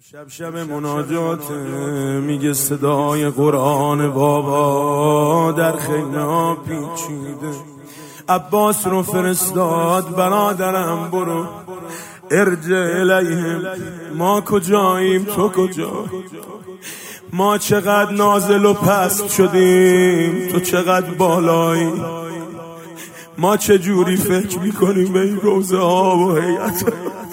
شب مناجات میگه صدای قرآن بابا در خیمه ها پیچیده. عباس رو فرستاد برادرم برو ارجع الیهم. ما کجاییم تو کجا؟ ما چقدر نازل و پست شدیم تو چقدر بالایی. ما چجوری فکر میکنیم به این روزه ها و هیئت.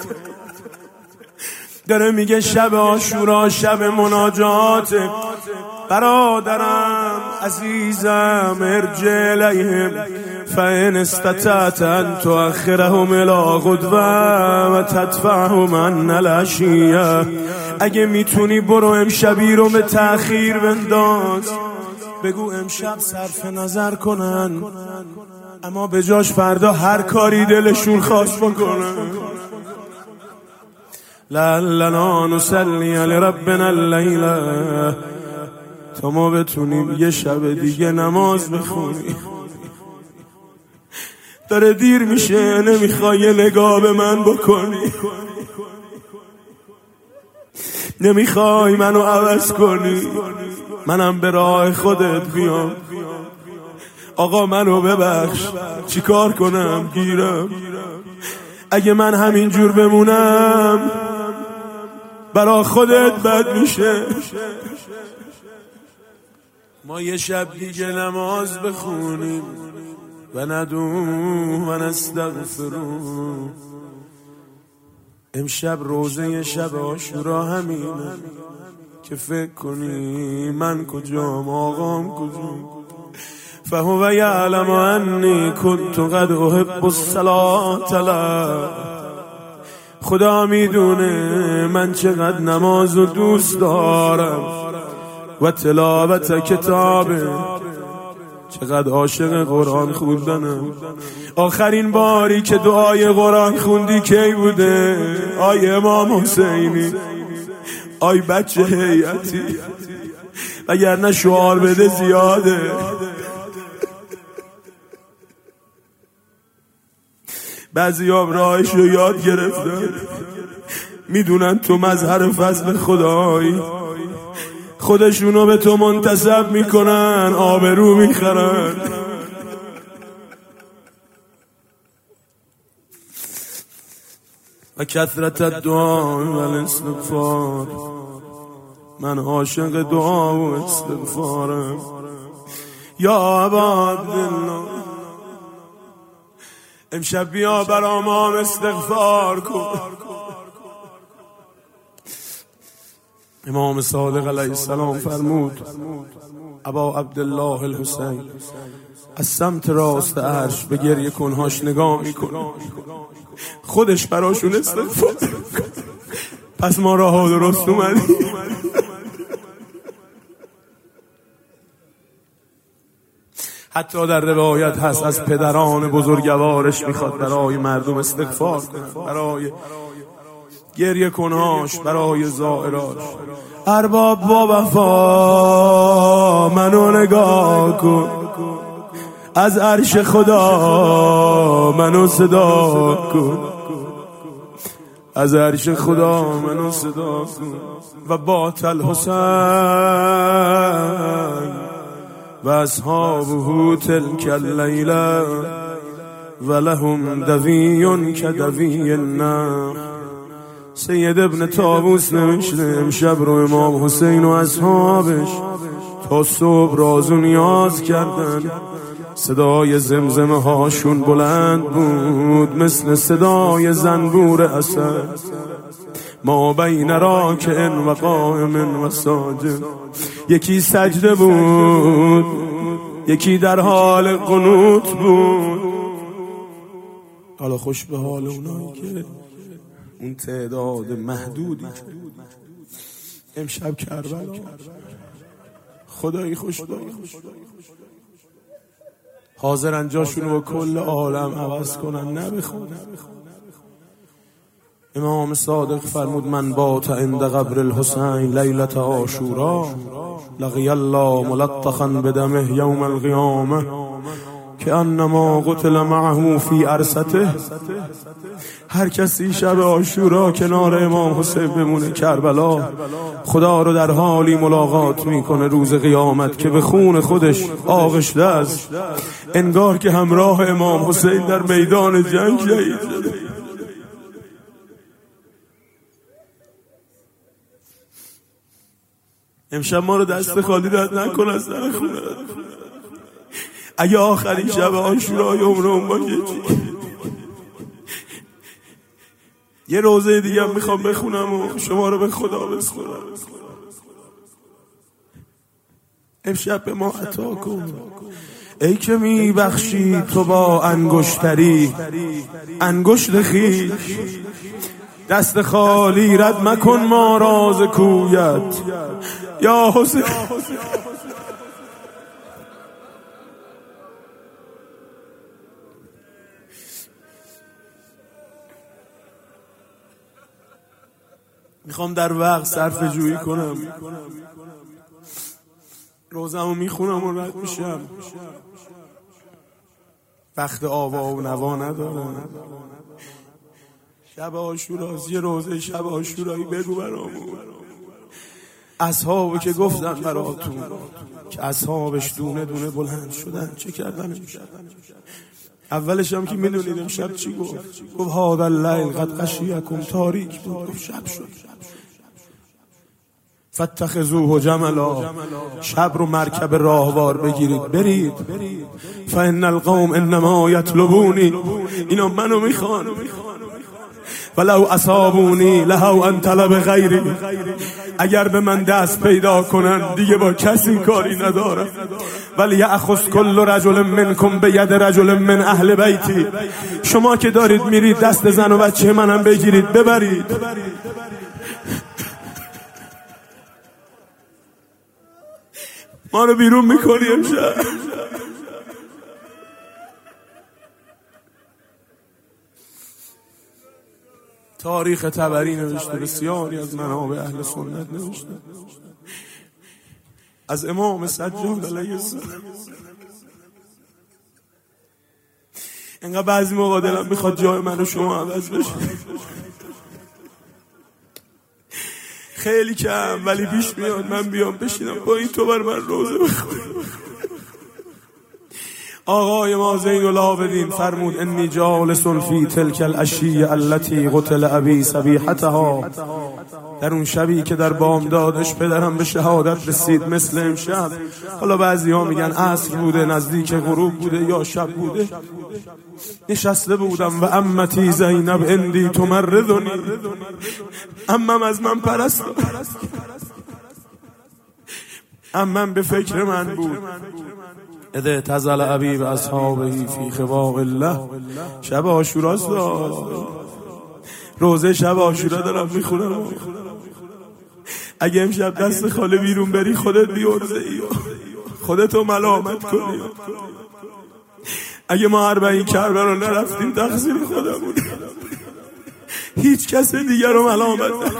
داره میگه شب عاشورا شب مناجات برادرم عزیزم ارجع الیهم فان استطعت ان تؤخرهم الی غدوه و تدفعهم عن العشیه. اگه میتونی برو امشبی رو به تأخیر بنداز، بگو امشب صرف نظر کنن اما به جاش فردا هر کاری دلشون خواست بکنن. لعلنا نصلی لربنا اللیله، تا ما بتونیم یه شب دیگه نماز بخونیم. داره دیر میشه نمیخوای یه نگاه به من بکنی، نمیخوای منو عوض کنی، منم به راه خودت بیام. آقا منو ببخش، چیکار کنم گیرم؟ اگه من همینجور بمونم برا خودت بد میشه. ما یه شب دیگه نماز بخونیم و ندوم و نستغفرون. امشب روزه شب عاشورا همینه که فکر کنی من کجام آقام کجام. فهو یعلم انی کنت قد احب الصلاة له. خدا میدونه من چقدر نمازو دوست دارم و تلاوت کتابه، چقدر عاشق قرآن خوندنم. آخرین باری که دعای قرآن خوندی کی بوده؟ آی امام حسینی، آی بچه هیئتی، اگر نه شعار بده زیاده. بعضی هم راهش رو یاد گرفتن، میدونن تو مظهر فضل خدایی، خودشونو به تو منتسب میکنن، آبرو میخرن. و کثرت الدعا و الاستغفار، من عاشق دعا و استغفارم. یا ابا عبدالله امشب بیا برا ما استغفار کن. امام صادق علیه السلام فرمود ابا عبدالله الحسین از سمت راست عرش به گریه کنهاش نگاه میکنه، خودش براشون استغفار. پس ما راه درست اومدیم. حتی در روایت هست از پدران بزرگوارش میخواد برای مردم استغفار کنه، برای گریه کنهاش، برای زائراش. ارباب با وفا منو نگاه کن، از عرش خدا منو صدا کن، از عرش خدا منو صدا کن. و بات الحسین و اصحابه تلک اللیله و لهم دوی کدوی النخل. سید ابن طاووس نوشته امشب رو امام حسین و اصحابش تا صبح راز و نیاز کردن. صدای زمزمه هاشون بلند بود مثل صدای زنبور اسد. ما بین راکع و قائم و ساجد. یکی سجده بود، یکی در حال قنوت بود. حالا خوش به حال اونایی که اون تعداد محدودی که امشب کربلا خدایی خوش داری حاضرن جاشون رو کل عالم عوض کنن نبخونن. امام صادق فرمود من بات عند قبر الحسین لیلة عاشورا لقی الله ملطخا بدمه یوم القیامه که انما قتل معه فی عرسته. هر کسی شب عاشورا کنار امام حسین بمونه کربلا، خدا رو در حالی ملاقات میکنه روز قیامت که به خون خودش آغشته است، انگار که همراه امام حسین در میدان جنگ شهید شده. امشب ما رو دست خالی رد نکن از در خونه. اگه آخرین شب عاشورای عمرم باشه یه روزه دیگه میخوام بخونم و شما رو به خدا بسپارم. امشب به ما عطا کن ای که میبخشی تو با انگشتری انگشت خویش، دست خالی رد مکن ما راز کویت یا حسین. میخوام در وقت صرفه جویی کنم، روزمو میخونم و رد میشم. وقت آوا و نوا ندارم. شب عاشوراست، یه روزه شب عاشورایی بگو برامون. اصحابو که گفتن براتون که اصحابش دونه دونه بلند شدن چه کردن؟ اولش هم که میدونید امشب چی گفت؟ گفت هذا اللیل قد غشیکم، تاریک بود، گفت شب شد. فاتخذوه جملا، شب رو مرکب راهوار بگیرید برید. فان القوم انما یطلبونی، اینا منو میخوان. ولو اصابونی لهو ان طلب غیری، اگر به من دست پیدا کنن دیگه با کسی کاری ندارم. ولی یأخذ کل رجل منکم بید رجل من اهل بیتی، شما که دارید میرید دست زن و بچه منم بگیرید ببرید. ما رو بیرون میکنی امشب. تاریخ طبری نوشته، بسیاری از منابع اهل سنت نوشته، از امام سجاد علیه السلام. انقدر بعضی موقع دلم میخواد جای من و شما عوض بشه. خیلی کم ولی پیش میاد من بیام بشینم با این تو بر من روزه بخونم. آقای ما زین العابدین فرمود انی جالس فی تلک العشیه التي قتل ابی صبیحتها، در اون شبی که در بامدادش پدرم به شهادت رسید مثل امشب. حالا بعضی ها میگن عصر بوده، نزدیک غروب بوده یا شب بوده. نشسته بودم و عمتی زینب اندی تمرضنی، عمم از من پرست، عمم به فکر من بود. اذ اعتزل ابی و اصحابه فی خواء الله، شب عاشوراست، روزه شب عاشورا دارم میخونم. اگه امشب دست خاله بیرون بری خودت بیورزه ای، خودتو ملامت کنی. اگه ما 40 کربلا نرفتیم تقصیر خودمون، هیچ کس دیگر رو ملامت نکن.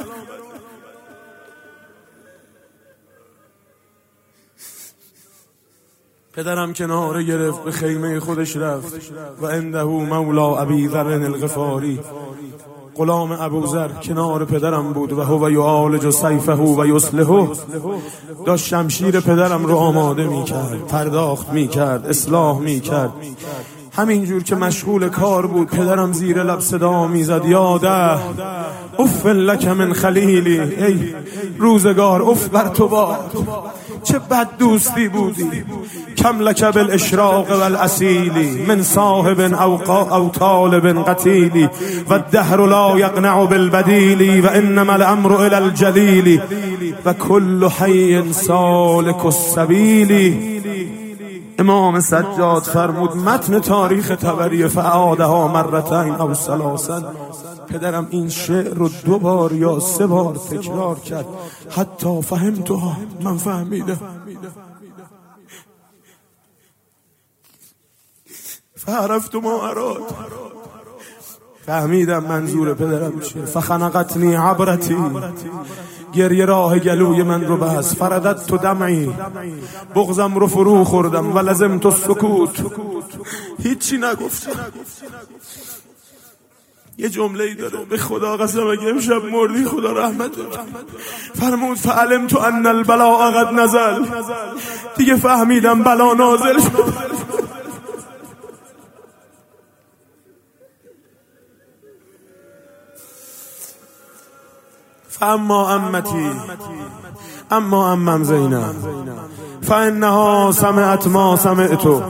پدرم کناره گرفت به خیمه خودش رفت و عنده مولا ابی ذر الغفاری، غلام ابوذر کنار پدرم بود و هو یعالج سیفه و یصلحه، داشت شمشیر پدرم رو آماده میکرد، پرداخت میکرد، اصلاح میکرد. همینجور که مشغول کار بود پدرم زیر لب صدا میزد یاده اف لک من خلیلی، ای روزگار اف بر تو باد، چه بد دوستی بودی. کم لک بالاشراق والاسیلی من صاحب او طالب قتیلی و الدهر لا یقنع بالبدیلی و انما الامر الى الجلیلی و کل حی سالک السبیلی. امام سجاد فرمود متن تاریخ طبری فعادها مرتين او ثلاثا، پدرم این شعر رو 2 بار یا 3 بار تکرار کرد. حتی فهمتها، من فهمیدم. فعرفت ما اراد فهمیدم منظور پدرم چیه. فخنقتنی عبرتی، گریه راه گلوی من رو بس. فردت تو دمعی، بغزم رو فرو خوردم. و لازم تو سکوت، هیچی نگفتم. یه جمله‌ای داره به خدا قسم اگه امشب مردی خدا رحمت فرمود فعلمت ان البلاء قد نزل. دیگه فهمیدم بلا نازل شد. فاما امتی، اما امم زینب فانها سمعت ما سمعتو،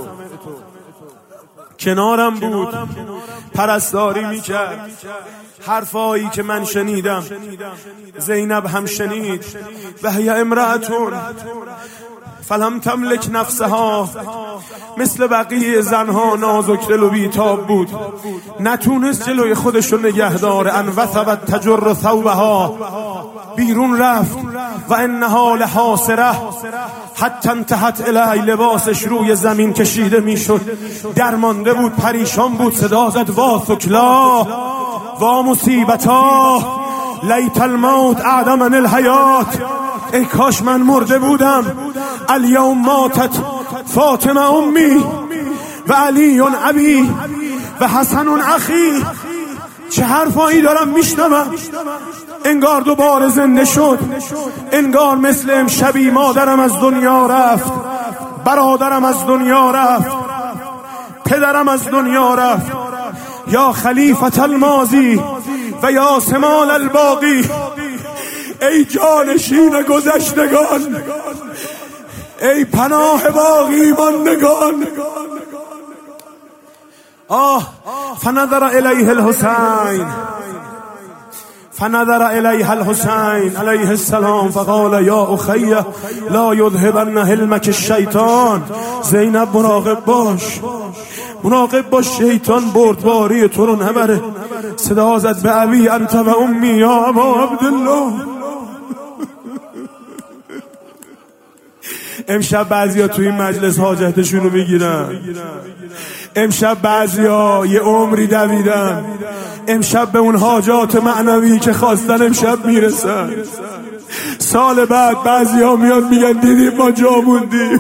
کنارم بود، پرستاری میکرد. حرفایی که من شنیدم زینب هم شنید. و هی امرأتون فلم تملک نفسها، مثل بقیه زنها نازک دل و بیتاب بود، نتونست جلوی خودشو نگه داره. ان وثبت تجر ثوبها، بیرون رفت. و انها لحاسره، حتی انتهت الی، لباسش روی زمین کشیده میشد. درمانده بود، پریشان بود. صدا زد وا ثکلا وا مصیبتا، لیت الموت اعدمن الحیات. ای کاش من مرده بودم. الیوم ماتت فاطمه امی و علی ابی و حسن اخی. چه حرفایی دارم میشنوم، انگار دوباره زنده شد. انگار مثل امشبی مادرم از دنیا رفت، برادرم از دنیا رفت، پدرم از دنیا رفت. یا خلیفت الماضی و یا سمال الباقی، ای جانشین گذشتگان، ای پناه باقی ماندگان. فنظر الیه الحسین، فنظر الیه الحسین علیه السلام فقال یا اخی لا یذهبن حلمک الشیطان. زینب مراقب باش، مراقب باش شیطان بردباری تو رو نبره. صدا زد به ابی انت و امی یا ابا عبدالله. امشب بعضیا توی این مجلس حاجتشون رو میگیرن. امشب بعضیا یه عمری دویدن، امشب به اون حاجات معنوی که خواستن امشب میرسن. سال بعد بعضیا میان میگن دیدیم ما جا موندیم.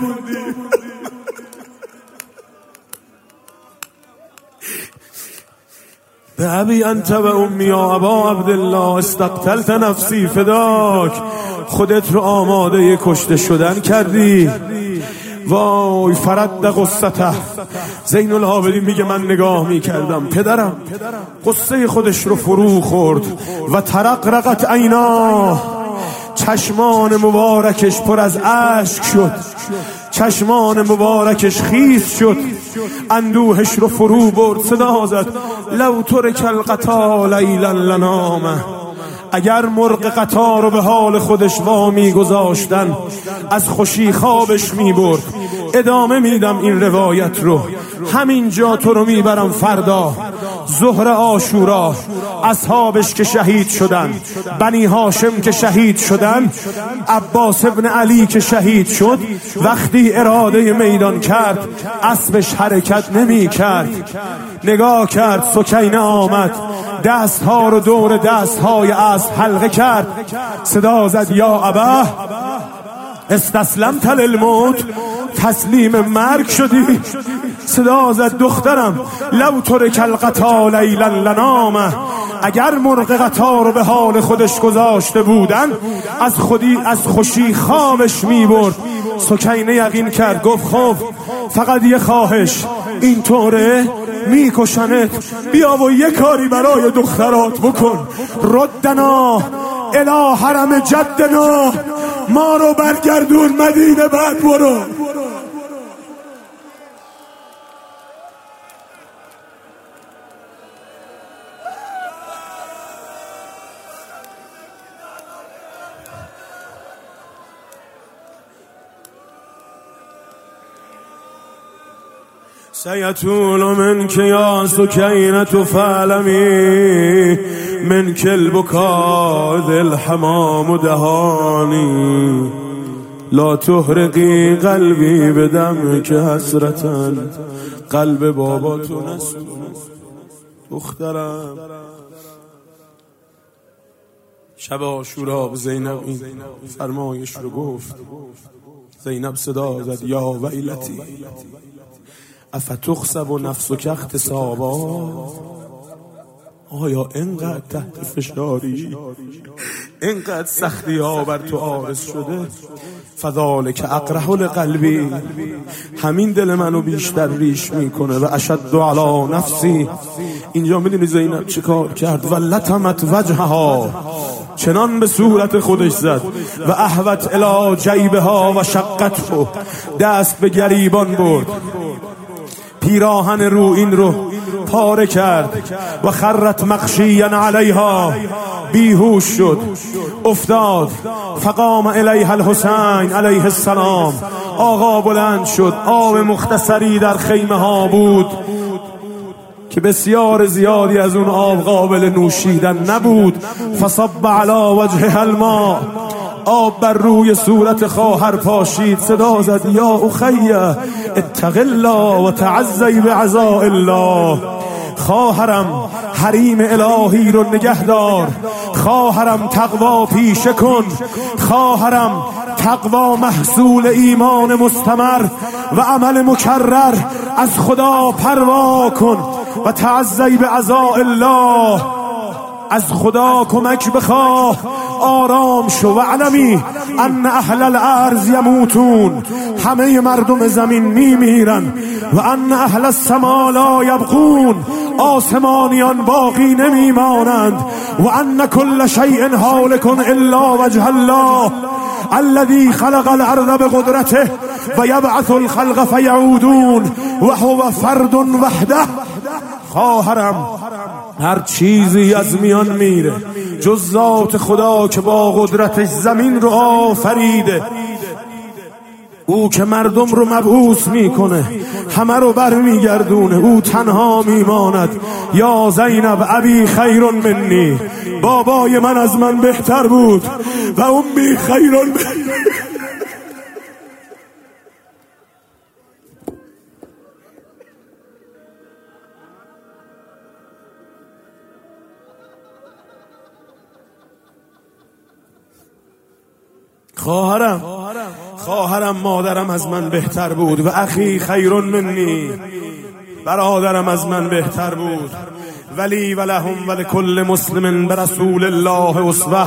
به ابی انت و امی یا ابا عبدالله استقتلت نفسی فداک. خودت رو آماده کشته شدن کردی. وای فرد قصته. زین العابدین میگه من نگاه میکردم پدرم قصه خودش رو فرو خورد. و ترقرقت عینا، چشمان مبارکش پر از اشک شد، چشمان مبارکش خیس شد، اندوهش رو فرو برد. صدا زد لو ترک القطا لیلا لنامه. اگر مرغ قطار رو به حال خودش وامی گذاشتن از خوشی خوابش میبرد. ادامه میدم این روایت رو، همینجا تو رو میبرم فردا. ظهر عاشورا اصحابش که شهید شدن، بنی هاشم که شهید شدن، عباس ابن علی که شهید شد، وقتی اراده میدان کرد اسبش حرکت نمی کرد. نگاه کرد سکینه آمد، دستها رو دور دستهای اسب حلقه کرد. صدا زد یا ابا استسلمت للموت، تسلیم مرگ شدی. صدا زد دخترم لو ترک القطا لیلا لنامه. اگر مرغ قطار رو به حال خودش گذاشته بودن از خوشی خوابش میبرد. سکینه یقین کرد، گفت خب فقط یه خواهش، این طوره میکشنت، بیا و یه کاری برای دخترات بکن. ردنا الی حرم جدنا، ما رو برگردون مدینه، بعد برو. سیطول منک یا سکینة فعلمی من کل بکا ذل حمام دهانی. لا تحرقی قلبی بدم که حسرتن، قلب بابا تو نسوز. دخترم. شب عاشورا به زینب این فرمایش رو گفت. زینب صدا زد یا ویلتی افتخسب نفسک اغتصابا. آیا اینقدر تحت فشاری، اینقدر سختی ها بر تو عارض شده؟ فذالک اقرح لقلبی، همین دل منو بیشتر ریش میکنه. و اشد علی نفسی. اینجا میدونی زینب چه کار کرد؟ و لطمت وجهها، چنان به صورت خودش زد. و احوت الی جیبها و شقته، دست به گریبان برد، پیراهن رو این رو پاره کرد. و خرت مغشیا علیها، بیهوش شد، افتاد. فقام الیها الحسین علیه السلام، آقا بلند شد. آب مختصری در خیمه ها بود که بسیار زیادی از اون آب قابل نوشیدن نبود. فصب علی وجهها الماء، آب بر روی صورت خواهر پاشید. صدا زد یا اخی اتق الله و تعزی بعزاء الله. خواهرم حریم الهی رو نگهدار، خواهرم تقوا پیشه کن، خواهرم تقوا محصول ایمان مستمر و عمل مکرر از خدا پروا کن. و تعزی بعزاء الله، از خدا کمک بخواه، آرام شو. و علمی ان اهل الارض یموتون، همه مردم زمین میمیرن. و ان اهل السما لا یبقون، آسمانیان باقی نمیمانند. و ان کل شیء هالک الا وجه الله الذي خلق الارض بقدرته و یبعث الخلق فیعودون و هو فرد وحده. خواهرم هر چیزی از میان میره جز ذات خدا که با قدرتش زمین رو آفریده. او که مردم رو مبعوث میکنه، همه رو برمیگردونه، او تنها میماند. یا زینب ابی خیر منی، بابای من از من بهتر بود. و امی خیر منی. خواهرم مادرم از من بهتر بود. و اخی خیر منی، برادرم از من بهتر بود. ولی ولهم ولکل مسلم برسول الله اسوه.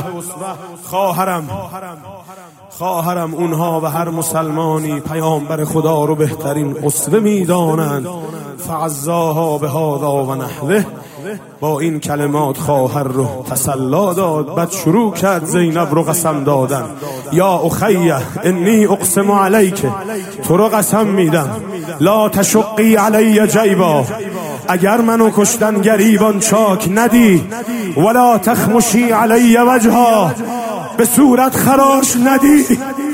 خواهرم اونها و هر مسلمانی پیامبر خدا رو بهترین اسوه میدانند. فعزاها بهذا و نحوه، با این کلمات خواهر رو تسلا داد. بعد شروع کرد زینب رو قسم دادن. یا اخیه انی اقسم علیک، تو رو قسم میدم، لا تشقی علی جیبا، اگر منو کشتن گریبان چاک ندی. ولا تخمشی علی وجها، به صورت خراش ندی.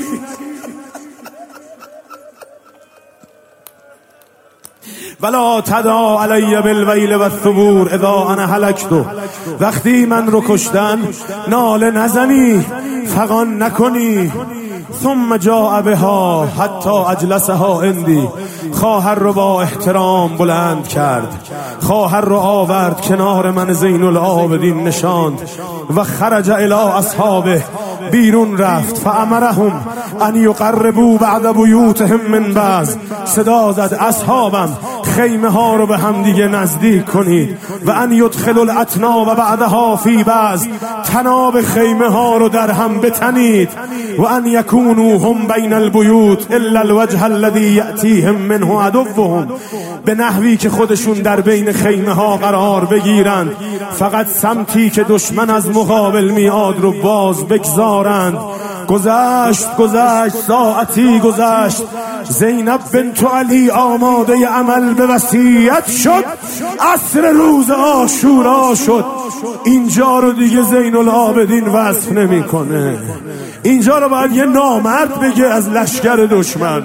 ولا تدعا علی بالویل و الثبور اذا انا هلکتو، وقتی من رو کشتن ناله نزنی، فغان نکنی. ثم جاء بها حتی اجلسها عندی، خواهر رو با احترام بلند کرد، خواهر رو آورد کنار من زین العابدین نشاند. و خرج الی اصحابه، بیرون رفت. فامرهم ان یقربوا بعد بیوتهم من بعض، صدا زد اصحابم خیمه ها رو به هم دیگه نزدیک کنید. و ان یدخلوا الاتنا و بعدها فی بعض، تناب خیمه ها رو در هم بتنید. و ان یکونوا هم بین البیوت الا الوجه الذی یأتیهم منه عدوهم، به نحوی که خودشون در بین خیمه ها قرار بگیرند، فقط سمتی که دشمن از مقابل میاد رو باز بگذارند. گذشت ساعتی گذشت، زینب بنت علی آماده عمل به وصیت شد. عصر روز عاشورا شد. اینجا رو دیگه زین العابدین وصف نمیکنه، اینجا رو باید یه نامرد بگه از لشکر دشمن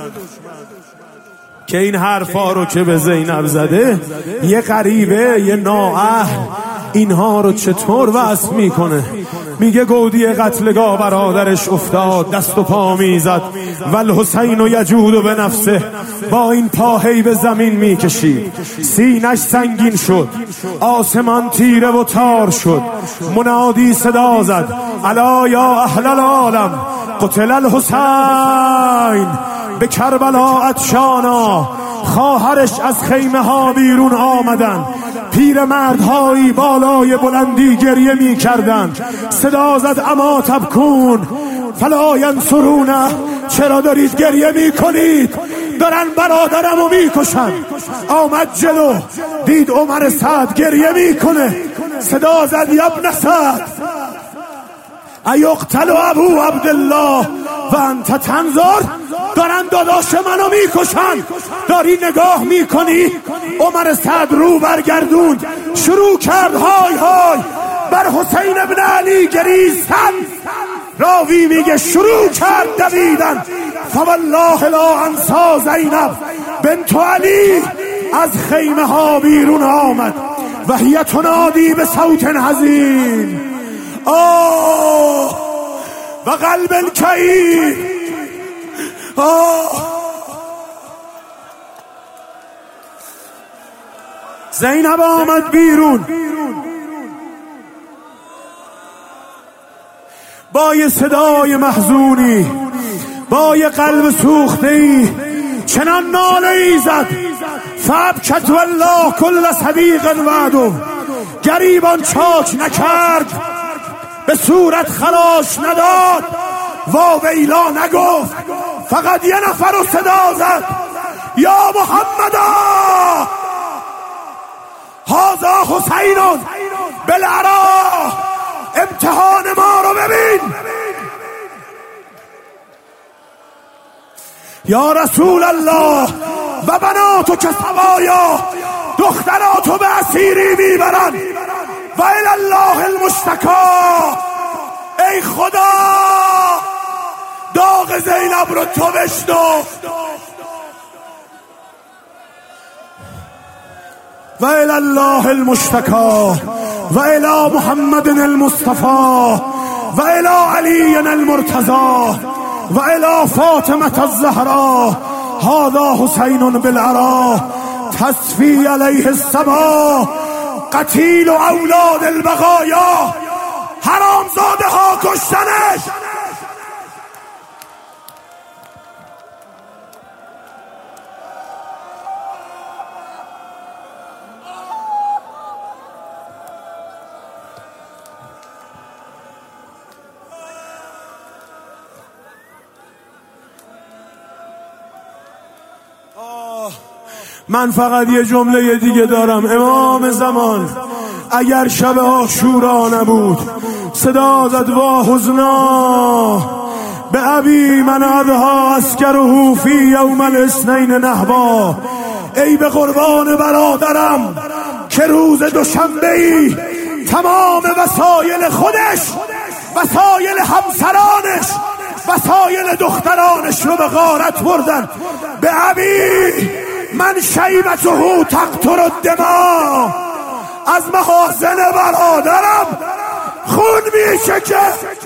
که این حرفا رو که به زینب زده یه غریبه، یه نااهل، اینها رو چطور وصف میکنه؟ میگه گودی قتلگاه برادرش افتاد، دست و پا میزد، والحسین و یجود به نفسه، با این پاهی به زمین میکشید، سینش سنگین شد، آسمان تیره و تار شد. منادی صدا زد: الا یا اهل العالم قتل الحسین. به کربلا عطشانا، خواهرش از خیمه ها بیرون آمدن، پیرمردهایی بالای بلندی گریه می کردن. صدا زد: اما تبکون فلا ینصرونه. چرا دارید گریه می کنید؟ دارن برادرمو می کشن. آمد جلو، دید عمر سعد گریه می کنه. صدا زد: یا ابن سعد ایقتل ابو عبدالله و انت تنظر. دارن داداش منو میکشن، داری نگاه میکنی؟ عمر سعد رو برگردون، شروع کرد های های بر حسین ابن علی گریستن. راوی میگه شروع کرد دویدن. فوالله لا انسا زینب بنت علی از خیمه ها بیرون آمد و هی تنادی به صوت حزین: آه و قلب کئیب. زینب آمد بیرون با یه صدای محزونی، با یه قلب سوخته‌ای، چنان ناله‌ای زد: فابکت والله کل صدیق وعده. گریبان چاک نکرد، به صورت خراش نداد، واویلا نگفت، فقط یه نفر رو صدا زد: یا محمدا هذا حسین بالعراء. امتحان ما رو ببین. یا رسول الله و بناتو که سوایا، دختراتو به اسیری میبرن و الی الله المشتکا. ای خدا داغ زینب رو تو بشنو. و الی الله المشتکا و الی محمد المصطفى و الی علی المرتضی و الی فاطمه الزهراء. هذا حسین بالعراء تصفی علیه السما، قتیل اولاد البقایا. حرامزاده ها کشتنش. من فقط یه جمله دیگه دارم. امام زمان اگر شب عاشورا نبود، صدا زد: وا حزنا به ابی من اضحی اسکره فی یوم الاثنین نهبا. ای به قربان برادرم که روز دوشنبه‌ای تمام وسایل خودش، وسایل همسرانش، وسایل دخترانش رو به غارت بردن. به ابی من شیبته تقطر الدماء. از محاسن برادرم خون میشه که